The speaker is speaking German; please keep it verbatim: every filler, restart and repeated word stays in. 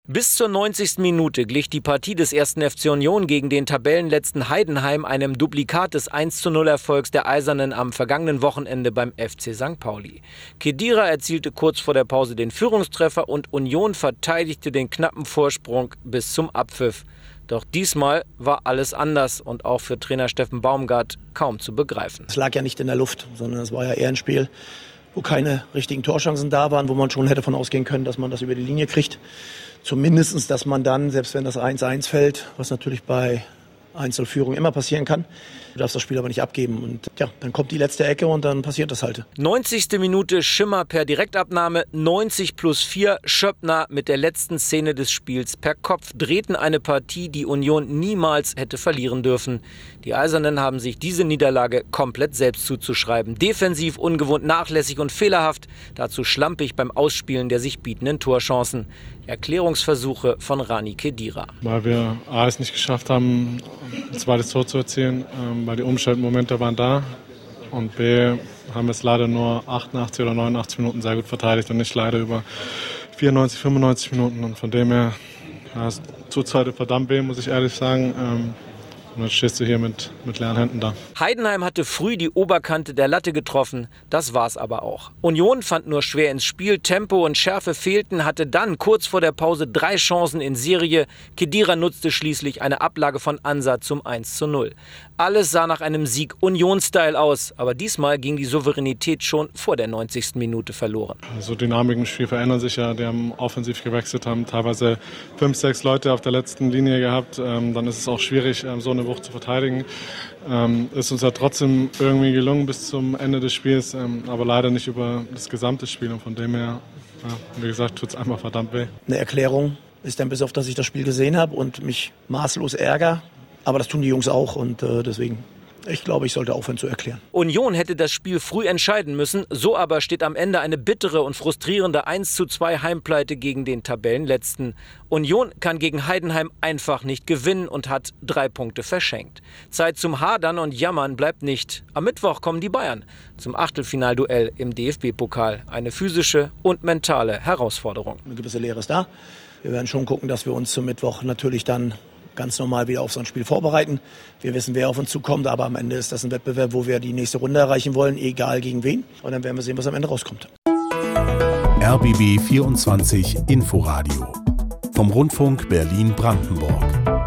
Bis zur neunzigsten Minute glich die Partie des ersten F C Union gegen den Tabellenletzten Heidenheim einem Duplikat des eins zu null Erfolgs der Eisernen am vergangenen Wochenende beim F C Sankt Pauli. Khedira erzielte kurz vor der Pause den Führungstreffer und Union verteidigte den knappen Vorsprung bis zum Abpfiff. Doch diesmal war alles anders und auch für Trainer Steffen Baumgart kaum zu begreifen. Es lag ja nicht in der Luft, sondern es war ja eher ein Spiel, wo keine richtigen Torchancen da waren, wo man schon hätte davon ausgehen können, dass man das über die Linie kriegt. Zumindest, dass man dann, selbst wenn das eins eins fällt, was natürlich bei Einzelführung immer passieren kann, du darfst das Spiel aber nicht abgeben. Und ja, dann kommt die letzte Ecke und dann passiert das halt. neunzigste Minute Schimmer per Direktabnahme, neunzig plus vier Schöppner mit der letzten Szene des Spiels per Kopf drehten eine Partie, die Union niemals hätte verlieren dürfen. Die Eisernen haben sich diese Niederlage komplett selbst zuzuschreiben. Defensiv ungewohnt nachlässig und fehlerhaft, dazu schlampig beim Ausspielen der sich bietenden Torchancen. Erklärungsversuche von Rani Khedira. Weil wir A es nicht geschafft haben, ein zweites Tor zu erzielen, ähm, weil die Umschaltmomente waren da. Und B haben wir es leider nur achtundachtzig oder neunundachtzig Minuten sehr gut verteidigt und nicht leider über vierundneunzig, fünfundneunzig Minuten. Und von dem her, ja, es tut heute verdammt weh, muss ich ehrlich sagen. Ähm, Und dann stehst du hier mit, mit leeren Händen da. Heidenheim hatte früh die Oberkante der Latte getroffen, das war's aber auch. Union fand nur schwer ins Spiel, Tempo und Schärfe fehlten, hatte dann kurz vor der Pause drei Chancen in Serie. Khedira nutzte schließlich eine Ablage von Ansa zum eins zu null. Alles sah nach einem Sieg Union-Style aus, aber diesmal ging die Souveränität schon vor der neunzigsten Minute verloren. Also Dynamiken im Spiel verändern sich ja, die haben offensiv gewechselt, haben teilweise fünf, sechs Leute auf der letzten Linie gehabt. Ähm, dann ist es auch schwierig, ähm, so eine Wucht zu verteidigen. Ähm, ist uns ja trotzdem irgendwie gelungen bis zum Ende des Spiels, ähm, aber leider nicht über das gesamte Spiel. Und von dem her, ja, wie gesagt, tut es einfach verdammt weh. Eine Erklärung ist dann bis auf, dass ich das Spiel gesehen habe und mich maßlos ärgere. Aber das tun die Jungs auch und äh, deswegen, ich glaube, ich sollte aufhören zu erklären. Union hätte das Spiel früh entscheiden müssen, so aber steht am Ende eine bittere und frustrierende eins zu zwei Heimpleite gegen den Tabellenletzten. Union kann gegen Heidenheim einfach nicht gewinnen und hat drei Punkte verschenkt. Zeit zum Hadern und Jammern bleibt nicht. Am Mittwoch kommen die Bayern zum Achtelfinalduell im D F B-Pokal. Eine physische und mentale Herausforderung. Eine gewisse Lehre ist da. Wir werden schon gucken, dass wir uns zum Mittwoch natürlich dann ganz normal wieder auf so ein Spiel vorbereiten. Wir wissen, wer auf uns zukommt, aber am Ende ist das ein Wettbewerb, wo wir die nächste Runde erreichen wollen, egal gegen wen. Und dann werden wir sehen, was am Ende rauskommt. R B B vierundzwanzig Inforadio vom Rundfunk Berlin-Brandenburg.